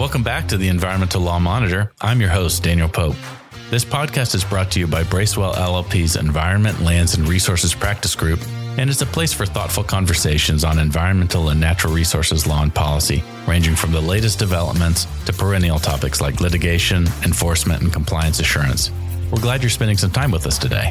Welcome back to the Environmental Law Monitor. I'm your host, Daniel Pope. This podcast is brought to you by Bracewell LLP's Environment, Lands, and Resources Practice Group, and it's a place for thoughtful conversations on environmental and natural resources law and policy, ranging from the latest developments to perennial topics like litigation, enforcement, and compliance assurance. We're glad you're spending some time with us today.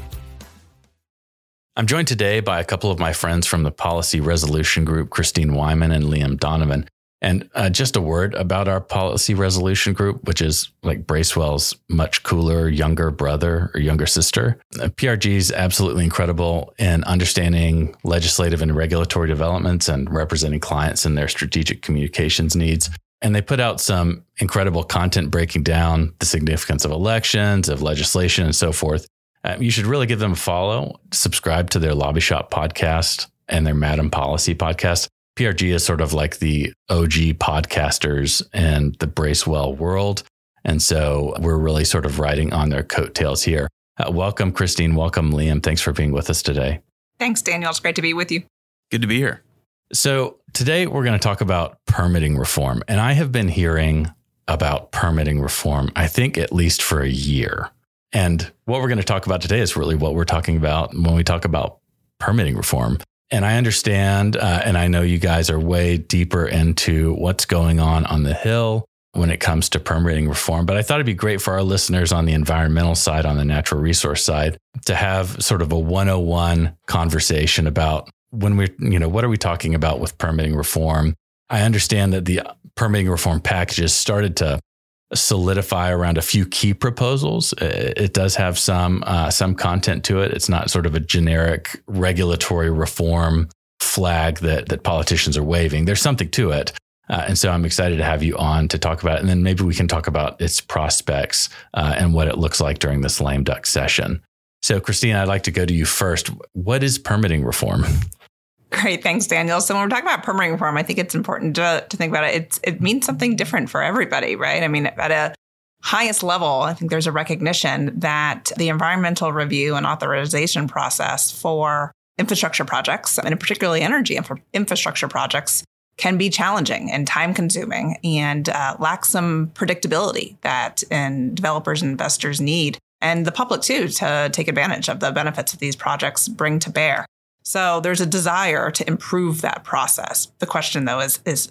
I'm joined today by a couple of my friends from the Policy Resolution Group, Christine Wyman and Liam Donovan. And just a word about our Policy Resolution Group, which is like Bracewell's much cooler younger brother or younger sister. PRG is absolutely incredible in understanding legislative and regulatory developments and representing clients in their strategic communications needs. And they put out some incredible content breaking down the significance of elections, of legislation, and so forth. You should really give them a follow. Subscribe to their Lobby Shop podcast and their Madam Policy podcast. PRG is sort of like the OG podcasters in the Bracewell world. And so we're really sort of riding on their coattails here. Welcome, Christine. Welcome, Liam. Thanks for being with us today. Thanks, Daniel. It's great to be with you. Good to be here. So today we're going to talk about permitting reform. And I have been hearing about permitting reform, I think at least for a year. And what we're going to talk about today is really what we're talking about when we talk about permitting reform. And I understand, and I know you guys are way deeper into what's going on the Hill when it comes to permitting reform. But I thought it'd be great for our listeners on the environmental side, on the natural resource side, to have sort of a 101 conversation about when what are we talking about with permitting reform? I understand that the permitting reform packages started to solidify around a few key proposals. It does have some content to it. It's not sort of a generic regulatory reform flag that politicians are waving. There's something to it. And so I'm excited to have you on to talk about it. And then maybe we can talk about its prospects and what it looks like during this lame duck session. So Christine, I'd like to go to you first. What is permitting reform? Great. Thanks, Daniel. So when we're talking about permitting reform, I think it's important to think about it. It means something different for everybody, right? I mean, at a highest level, I think there's a recognition that the environmental review and authorization process for infrastructure projects, and particularly energy infrastructure projects, can be challenging and time consuming and lack some predictability that developers and investors need, and the public too, to take advantage of the benefits that these projects bring to bear. So there's a desire to improve that process. The question, though, is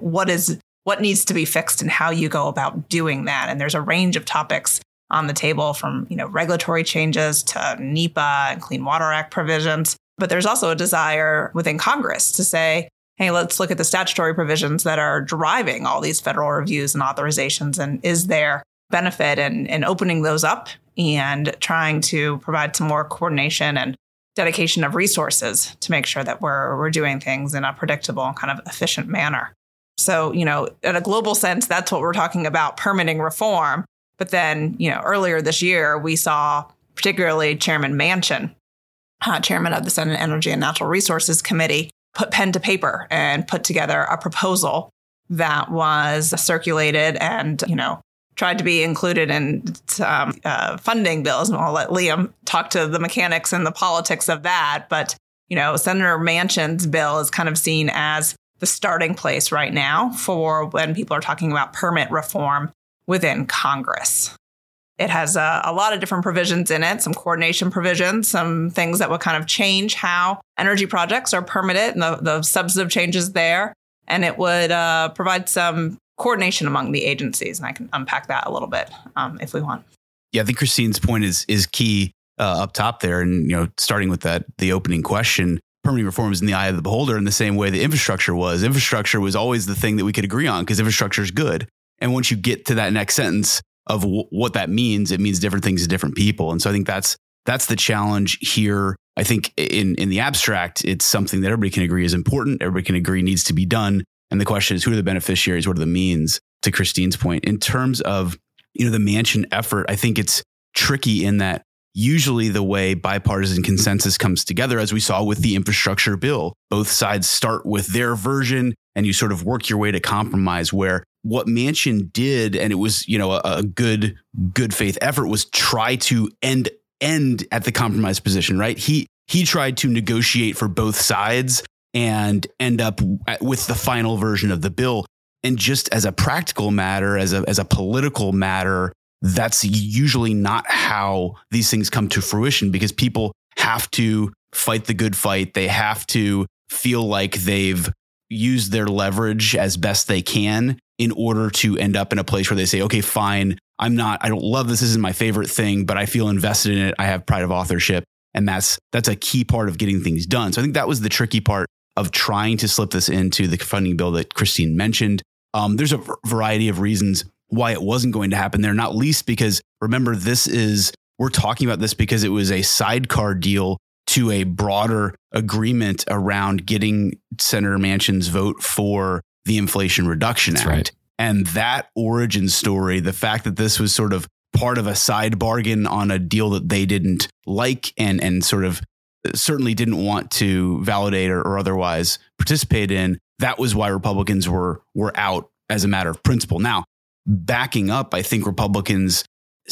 what needs to be fixed and how you go about doing that. And there's a range of topics on the table from, regulatory changes to NEPA and Clean Water Act provisions. But there's also a desire within Congress to say, hey, let's look at the statutory provisions that are driving all these federal reviews and authorizations. And is there benefit in opening those up and trying to provide some more coordination and dedication of resources to make sure that we're doing things in a predictable and kind of efficient manner. So, in a global sense, that's what we're talking about, permitting reform. But then, earlier this year, we saw particularly Chairman Manchin, chairman of the Senate Energy and Natural Resources Committee, put pen to paper and put together a proposal that was circulated and, tried to be included in funding bills. And I'll let Liam talk to the mechanics and the politics of that. But, Senator Manchin's bill is kind of seen as the starting place right now for when people are talking about permit reform within Congress. It has a lot of different provisions in it, some coordination provisions, some things that would kind of change how energy projects are permitted and the substantive changes there. And it would provide some coordination among the agencies. And I can unpack that a little bit if we want. Yeah, I think Christine's point is key up top there. And, starting with the opening question, permitting reform is in the eye of the beholder in the same way that infrastructure was. Infrastructure was always the thing that we could agree on because infrastructure is good. And once you get to that next sentence of what that means, it means different things to different people. And so I think that's the challenge here. I think in the abstract, it's something that everybody can agree is important. Everybody can agree needs to be done. And the question is, who are the beneficiaries? What are the means? To Christine's point, in terms of, the Manchin effort, I think it's tricky in that usually the way bipartisan consensus comes together, as we saw with the infrastructure bill, both sides start with their version and you sort of work your way to compromise, where what Manchin did, and it was, a good faith effort, was try to end at the compromise position, right? He tried to negotiate for both sides and end up with the final version of the bill. And just as a practical matter, as a political matter, that's usually not how these things come to fruition, because people have to fight the good fight. They have to feel like they've used their leverage as best they can in order to end up in a place where they say, okay, fine, I don't love this isn't my favorite thing, but I feel invested in it. I have pride of authorship. And that's a key part of getting things done. So I think that was the tricky part of trying to slip this into the funding bill that Christine mentioned. There's a variety of reasons why it wasn't going to happen there, not least because, remember, we're talking about this because it was a sidecar deal to a broader agreement around getting Senator Manchin's vote for the Inflation Reduction Act. Right. And that origin story, the fact that this was sort of part of a side bargain on a deal that they didn't like and sort of certainly didn't want to validate or otherwise participate in, that was why Republicans were out as a matter of principle. Now, backing up, I think Republicans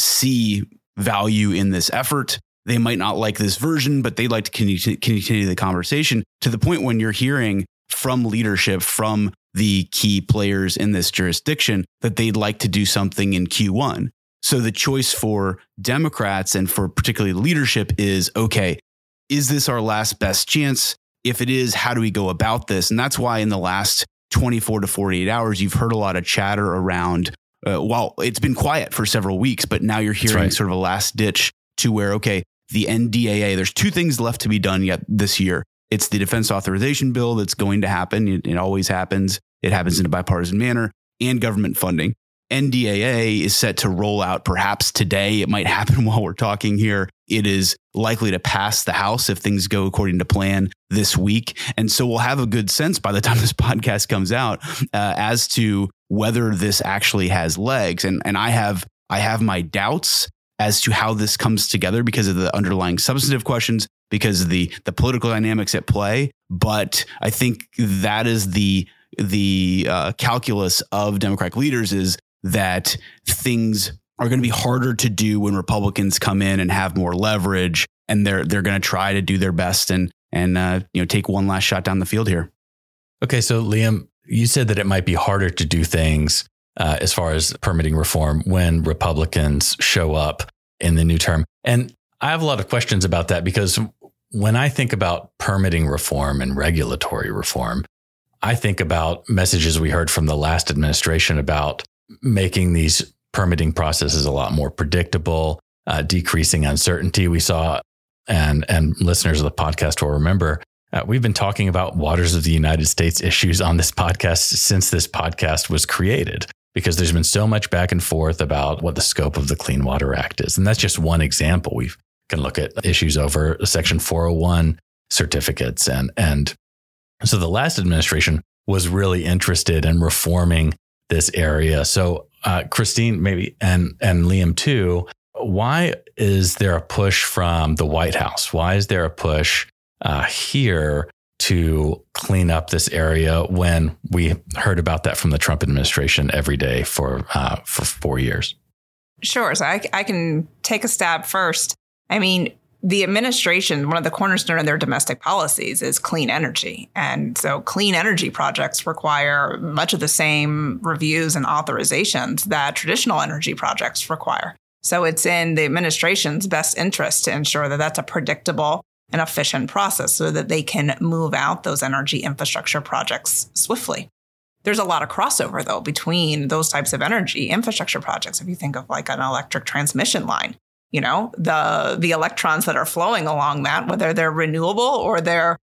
see value in this effort. They might not like this version, but they'd like to continue the conversation to the point when you're hearing from leadership, from the key players in this jurisdiction, that they'd like to do something in Q1. So the choice for Democrats and for particularly leadership is, okay, is this our last best chance? If it is, how do we go about this? And that's why in the last 24 to 48 hours, you've heard a lot of chatter around, well, it's been quiet for several weeks, but now you're hearing sort of a last ditch to where, okay, the NDAA, there's two things left to be done yet this year. It's the defense authorization bill that's going to happen. It always happens. It happens in a bipartisan manner, and government funding. NDAA is set to roll out perhaps today. It might happen while we're talking here. It is likely to pass the House if things go according to plan this week. And so we'll have a good sense by the time this podcast comes out as to whether this actually has legs. And I have my doubts as to how this comes together because of the underlying substantive questions, because of the political dynamics at play. But I think that is the calculus of Democratic leaders, is that things are going to be harder to do when Republicans come in and have more leverage, and they're going to try to do their best and take one last shot down the field here. Okay, so Liam, you said that it might be harder to do things as far as permitting reform when Republicans show up in the new term. And I have a lot of questions about that, because when I think about permitting reform and regulatory reform, I think about messages we heard from the last administration about making these permitting processes a lot more predictable, decreasing uncertainty. We saw, and listeners of the podcast will remember, we've been talking about waters of the United States issues on this podcast since this podcast was created, because there's been so much back and forth about what the scope of the Clean Water Act is. And that's just one example. We can look at issues over Section 401 certificates. And so the last administration was really interested in reforming this area. So Christine, maybe, and Liam too, why is there a push from the White House? Why is there a push here to clean up this area when we heard about that from the Trump administration every day for 4 years? Sure. So I can take a stab first. I mean, the administration, one of the cornerstones of their domestic policies is clean energy. And so clean energy projects require much of the same reviews and authorizations that traditional energy projects require. So it's in the administration's best interest to ensure that that's a predictable and efficient process so that they can move out those energy infrastructure projects swiftly. There's a lot of crossover, though, between those types of energy infrastructure projects. If you think of like an electric transmission line, the electrons that are flowing along that, whether they're renewable or they're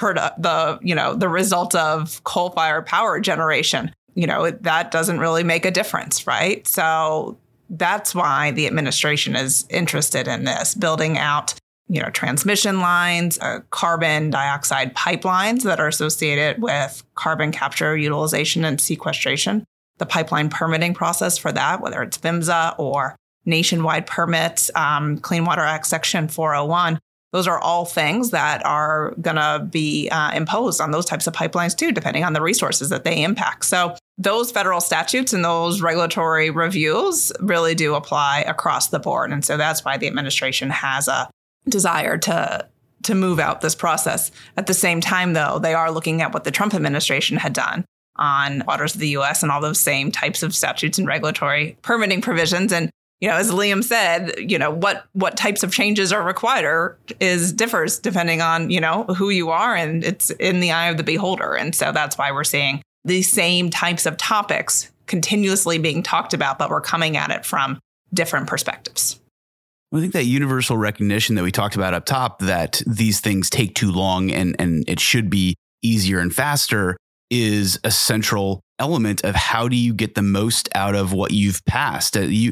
the result of coal-fired power generation, that doesn't really make a difference, right? So that's why the administration is interested in this, building out, transmission lines, carbon dioxide pipelines that are associated with carbon capture, utilization, and sequestration. The pipeline permitting process for that, whether it's PHMSA or nationwide permits, Clean Water Act Section 401, those are all things that are going to be imposed on those types of pipelines too, depending on the resources that they impact. So those federal statutes and those regulatory reviews really do apply across the board. And so that's why the administration has a desire to move out this process. At the same time, though, they are looking at what the Trump administration had done, on waters of the U.S. and all those same types of statutes and regulatory permitting provisions. And, as Liam said, what types of changes are required differs depending on, who you are, and it's in the eye of the beholder. And so that's why we're seeing these same types of topics continuously being talked about, but we're coming at it from different perspectives. I think that universal recognition that we talked about up top, that these things take too long and it should be easier and faster, is a central element of how do you get the most out of what you've passed.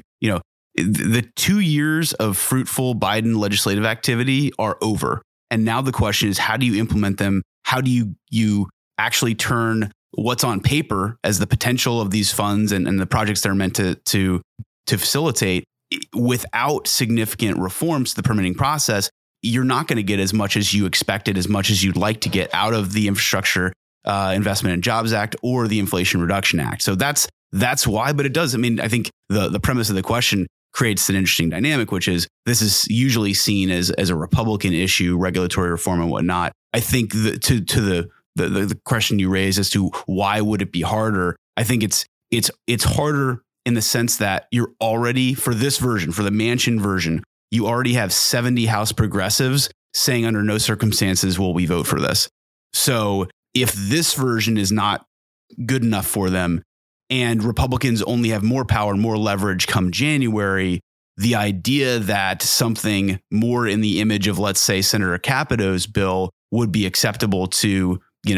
The 2 years of fruitful Biden legislative activity are over. And now the question is, how do you implement them? How do you actually turn what's on paper as the potential of these funds and the projects that are meant to facilitate, without significant reforms to the permitting process? You're not going to get as much as you expected, as much as you'd like to get out of the Infrastructure Investment and Jobs Act or the Inflation Reduction Act. So that's why. But it does. I think the premise of the question creates an interesting dynamic, which is this is usually seen as a Republican issue, regulatory reform and whatnot. I think to the question you raised as to why would it be harder, I think it's harder in the sense that you're already, for this version, for the Manchin version, you already have 70 House progressives saying under no circumstances will we vote for this. So if this version is not good enough for them, and Republicans only have more power and more leverage come January, the idea that something more in the image of, let's say, Senator Capito's bill would be acceptable to,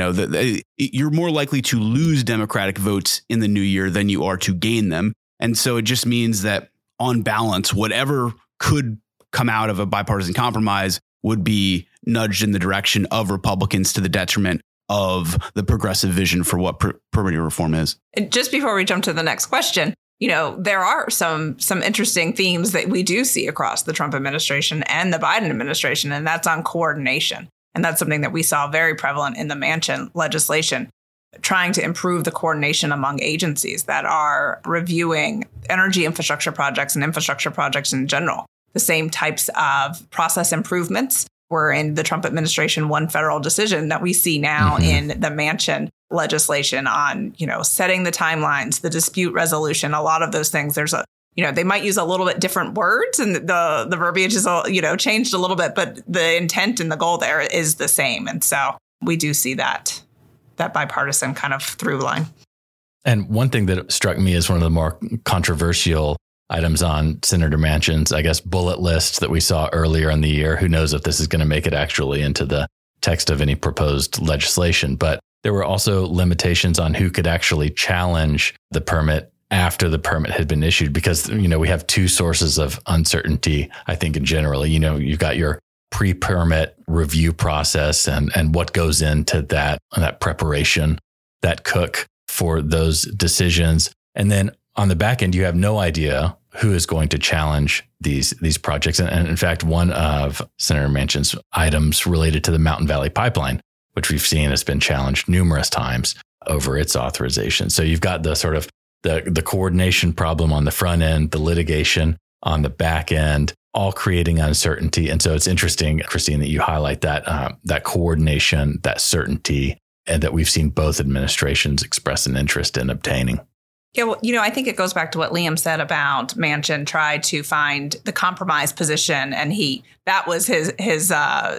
you're more likely to lose Democratic votes in the new year than you are to gain them. And so it just means that on balance, whatever could come out of a bipartisan compromise would be nudged in the direction of Republicans to the detriment of the progressive vision for what permitting reform is. And just before we jump to the next question, there are some interesting themes that we do see across the Trump administration and the Biden administration, and that's on coordination. And that's something that we saw very prevalent in the Manchin legislation, trying to improve the coordination among agencies that are reviewing energy infrastructure projects and infrastructure projects in general. The same types of process improvements were in the Trump administration one federal decision that we see now in the Manchin legislation on, setting the timelines, the dispute resolution, a lot of those things. There's they might use a little bit different words and the verbiage is, changed a little bit, but the intent and the goal there is the same. And so we do see that bipartisan kind of through line. And one thing that struck me as one of the more controversial items on Senator Manchin's, I guess, bullet list that we saw earlier in the year. Who knows if this is going to make it actually into the text of any proposed legislation. But there were also limitations on who could actually challenge the permit after the permit had been issued, because, we have two sources of uncertainty, I think, in general. You've got your pre-permit review process and what goes into that preparation, that cook for those decisions. And then on the back end, you have no idea who is going to challenge these projects. And in fact, one of Senator Manchin's items related to the Mountain Valley Pipeline, which we've seen has been challenged numerous times over its authorization. So you've got the sort of the coordination problem on the front end, the litigation on the back end, all creating uncertainty. And so it's interesting, Christine, that you highlight that coordination, that certainty, and that we've seen both administrations express an interest in obtaining. Yeah, well, I think it goes back to what Liam said about Manchin tried to find the compromise position, and that was his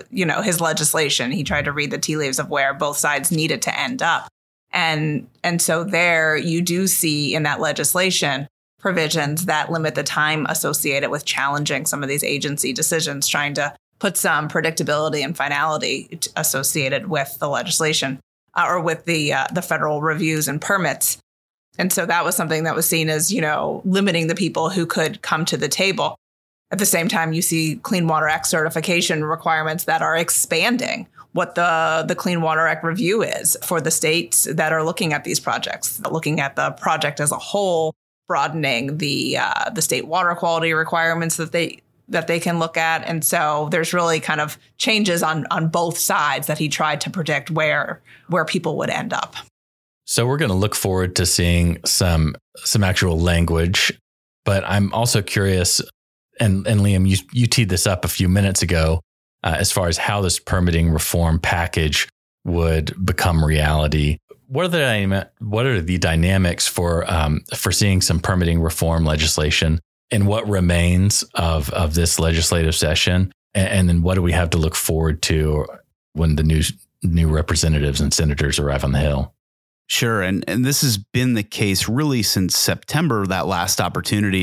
legislation. He tried to read the tea leaves of where both sides needed to end up, and so there you do see in that legislation provisions that limit the time associated with challenging some of these agency decisions, trying to put some predictability and finality associated with the legislation or with the federal reviews and permits. And so that was something that was seen as, limiting the people who could come to the table. At the same time, you see Clean Water Act certification requirements that are expanding what the Clean Water Act review is for the states that are looking at these projects, looking at the project as a whole, broadening the state water quality requirements that they can look at. And so there's really kind of changes on both sides that he tried to predict where people would end up. So we're going to look forward to seeing some actual language, but I'm also curious, and Liam, you teed this up a few minutes ago, as far as how this permitting reform package would become reality. what are the dynamics for seeing some permitting reform legislation and what remains of this legislative session? And then what do we have to look forward to when the new representatives and senators arrive on the Hill? Sure. And this has been the case really since September, that last opportunity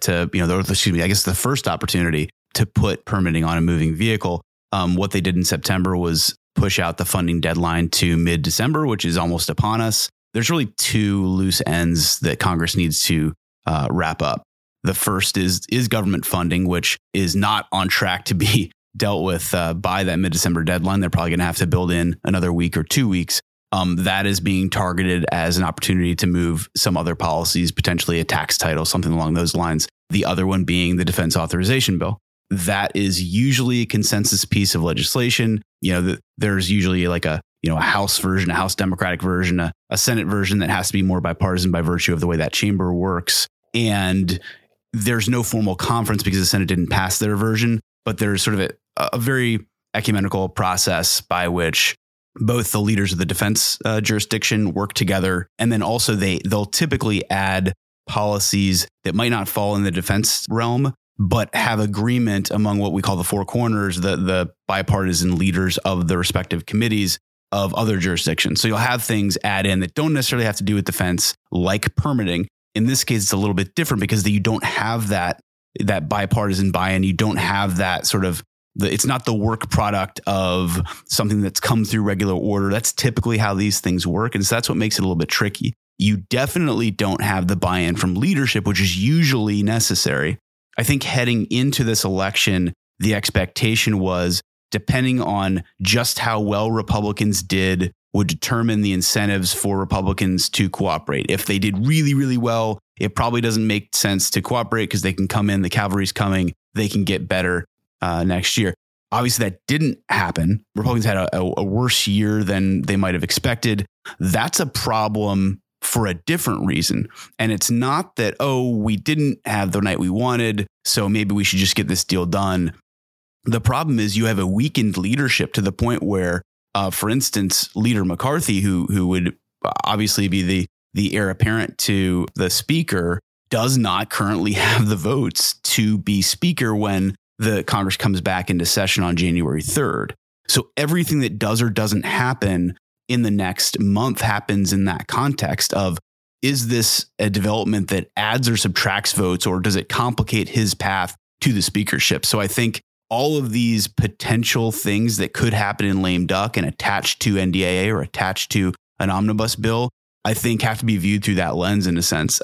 the first opportunity to put permitting on a moving vehicle. What they did in September was push out the funding deadline to mid-December, which is almost upon us. There's really two loose ends that Congress needs to wrap up. The first is government funding, which is not on track to be dealt with by that mid-December deadline. They're probably going to have to build in another week or 2 weeks. That is being targeted as an opportunity to move some other policies, potentially a tax title, something along those lines. The other one being the defense authorization bill. That is usually a consensus piece of legislation. There's usually like a House version, a House Democratic version, a Senate version that has to be more bipartisan by virtue of the way that chamber works. And there's no formal conference because the Senate didn't pass their version, but there's sort of a very ecumenical process by which both the leaders of the defense jurisdiction work together. And then also they'll typically add policies that might not fall in the defense realm, but have agreement among what we call the four corners, the bipartisan leaders of the respective committees of other jurisdictions. So you'll have things add in that don't necessarily have to do with defense, like permitting. In this case, it's a little bit different because you don't have that bipartisan buy-in. You don't have that sort of it's not the work product of something that's come through regular order. That's typically how these things work. And so that's what makes it a little bit tricky. You definitely don't have the buy-in from leadership, which is usually necessary. I think heading into this election, the expectation was, depending on just how well Republicans did, would determine the incentives for Republicans to cooperate. If they did really, really well, it probably doesn't make sense to cooperate because they can come in, the cavalry's coming, they can get better next year. Obviously, that didn't happen. Republicans had a worse year than they might have expected. That's a problem for a different reason. And it's not that, we didn't have the night we wanted, so maybe we should just get this deal done. The problem is you have a weakened leadership to the point where, for instance, Leader McCarthy, who would obviously be the heir apparent to the speaker, does not currently have the votes to be speaker when the Congress comes back into session on January 3rd. So everything that does or doesn't happen in the next month happens in that context of, is this a development that adds or subtracts votes, or does it complicate his path to the speakership? So I think all of these potential things that could happen in lame duck and attached to NDAA or attached to an omnibus bill, I think have to be viewed through that lens in a sense.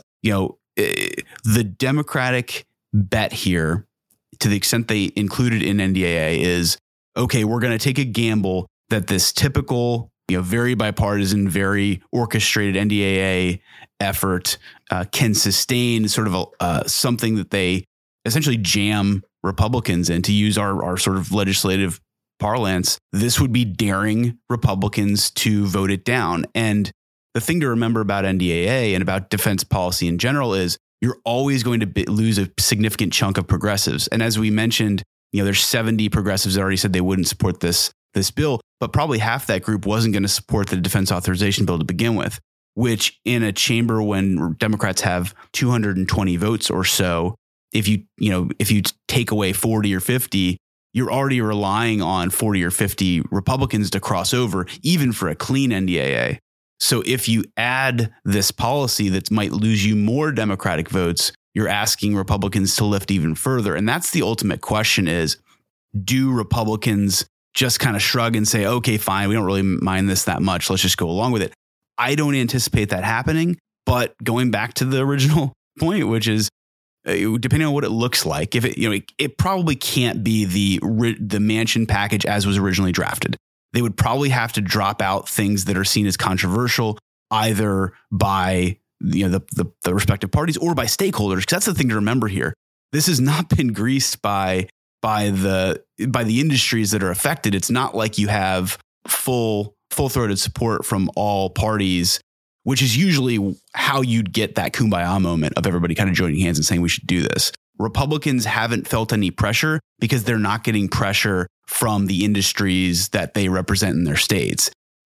The Democratic bet here, to the extent they included in NDAA, is, okay, we're going to take a gamble that this typical, very bipartisan, very orchestrated NDAA effort can sustain sort of something that they essentially jam Republicans in, to use our sort of legislative parlance. This would be daring Republicans to vote it down. And the thing to remember about NDAA and about defense policy in general is you're always going to lose a significant chunk of progressives. And as we mentioned, there's 70 progressives that already said they wouldn't support this bill, but probably half that group wasn't going to support the defense authorization bill to begin with, which in a chamber when Democrats have 220 votes or so, if you take away 40 or 50, you're already relying on 40 or 50 Republicans to cross over, even for a clean NDAA. So if you add this policy that might lose you more Democratic votes, you're asking Republicans to lift even further. And that's the ultimate question is, do Republicans just kind of shrug and say, okay, fine, we don't really mind this that much, let's just go along with it? I don't anticipate that happening. But going back to the original point, which is, depending on what it looks like, if it probably can't be the Manchin package as was originally drafted. They would probably have to drop out things that are seen as controversial, either by the respective parties or by stakeholders. Because that's the thing to remember here. This has not been greased by the industries that are affected. It's not like you have full-throated support from all parties, which is usually how you'd get that kumbaya moment of everybody kind of joining hands and saying we should do this. Republicans haven't felt any pressure because they're not getting pressure from the industries that they represent in their states.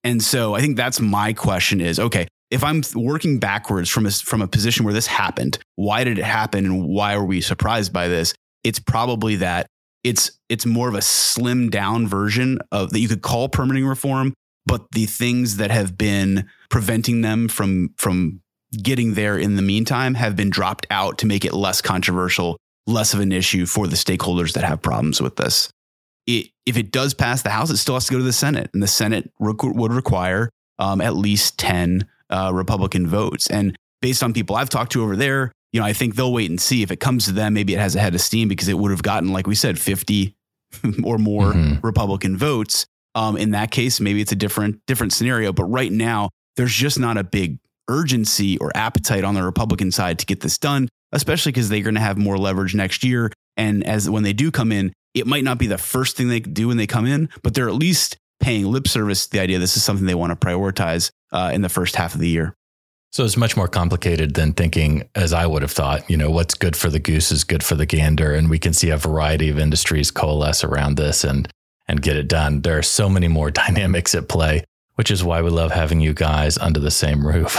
And so I think that's my question is, okay, if I'm working backwards from a position where this happened, why did it happen and why were we surprised by this? It's probably that it's more of a slimmed down version of that you could call permitting reform, but the things that have been preventing them from getting there in the meantime have been dropped out to make it less controversial, less of an issue for the stakeholders that have problems with this. If it does pass the House, it still has to go to the Senate, and the Senate would require at least 10 Republican votes. And based on people I've talked to over there, I think they'll wait and see. If it comes to them, maybe it has a head of steam because it would have gotten, like we said, 50 or more Republican votes. In that case, maybe it's a different scenario. But right now, there's just not a big urgency or appetite on the Republican side to get this done, especially because they're going to have more leverage next year. And when they do come in, it might not be the first thing they do when they come in, but they're at least paying lip service to the idea this is something they want to prioritize in the first half of the year. So it's much more complicated than thinking, as I would have thought, what's good for the goose is good for the gander. And we can see a variety of industries coalesce around this and get it done. There are so many more dynamics at play, which is why we love having you guys under the same roof.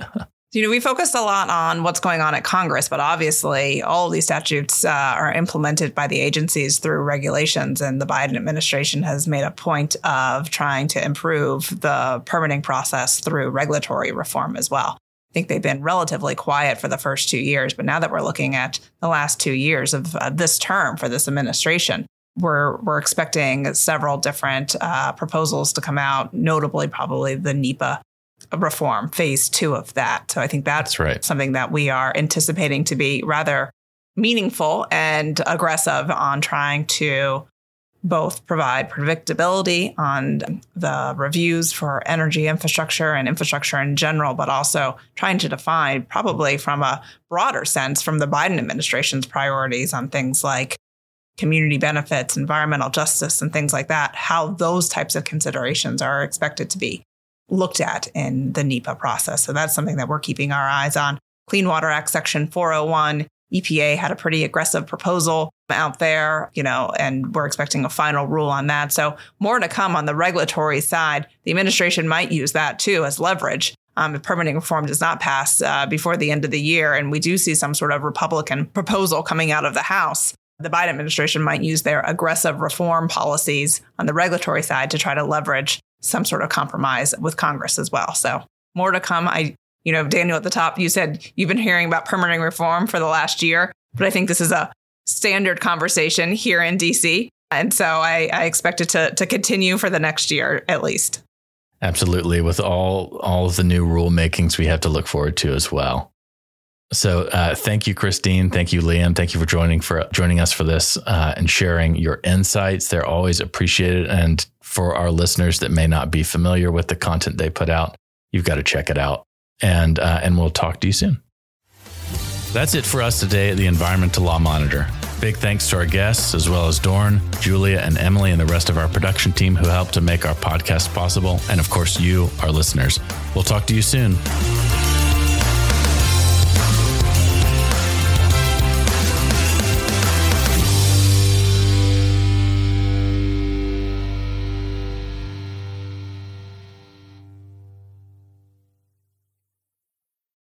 We focused a lot on what's going on at Congress, but obviously all of these statutes are implemented by the agencies through regulations. And the Biden administration has made a point of trying to improve the permitting process through regulatory reform as well. I think they've been relatively quiet for the first 2 years, but now that we're looking at the last 2 years of this term for this administration, we're expecting several different proposals to come out, notably probably the NEPA reform, phase 2 of that. So I think that's right. Something that we are anticipating to be rather meaningful and aggressive on trying to both provide predictability on the reviews for energy infrastructure and infrastructure in general, but also trying to define, probably from a broader sense, from the Biden administration's priorities on things like community benefits, environmental justice, and things like that, how those types of considerations are expected to be looked at in the NEPA process. So that's something that we're keeping our eyes on. Clean Water Act Section 401, EPA had a pretty aggressive proposal out there, and we're expecting a final rule on that. So more to come on the regulatory side. The administration might use that too as leverage if permitting reform does not pass before the end of the year. And we do see some sort of Republican proposal coming out of the House. The Biden administration might use their aggressive reform policies on the regulatory side to try to leverage some sort of compromise with Congress as well. So more to come. Daniel, at the top, you said you've been hearing about permitting reform for the last year, but I think this is a standard conversation here in DC. And so I expect it to continue for the next year, at least. Absolutely. With all of the new rulemakings we have to look forward to as well. So thank you, Christine. Thank you, Liam. Thank you for joining us for this and sharing your insights. They're always appreciated. And for our listeners that may not be familiar with the content they put out, you've got to check it out. And we'll talk to you soon. That's it for us today at the Environmental Law Monitor. Big thanks to our guests, as well as Dorn, Julia, and Emily, and the rest of our production team who helped to make our podcast possible. And of course, you, our listeners. We'll talk to you soon.